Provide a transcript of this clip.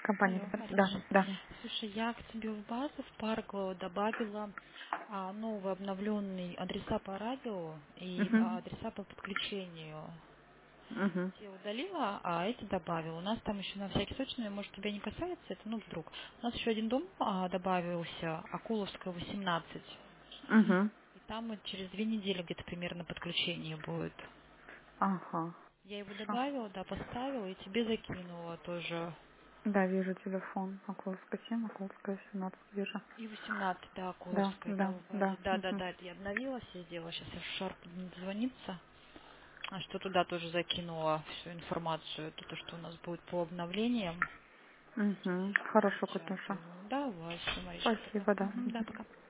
Компания, Алло, да, Марина. да. Слушай, я к тебе в базу в Парк добавила новый обновленный адреса по радио и Угу. адреса по подключению. Угу. Я удалила, а эти добавила. У нас там еще на всякий случай, ну, может, тебя не касается это, ну, вдруг. У нас еще один дом добавился, Акуловская, 18. Угу. И там вот через 2 недели где-то примерно подключение будет. Ага. Я его Хорошо. добавила, да, поставила и тебе закинула тоже. Да, вижу телефон. Околовская 7, Околовская 17, вижу. И 18, да, Да, Куловская, да, да, в базе. да. Да, да, Угу. да, это я обновила, все сделала. Сейчас я в Шарп дозвониться. А что туда тоже закинула всю информацию, это то, что у нас будет по обновлениям. Угу. Хорошо, Катюша. Печатаю. Давай, все, Маричка, тогда. Спасибо, да. Мгм, да, Мгм. пока.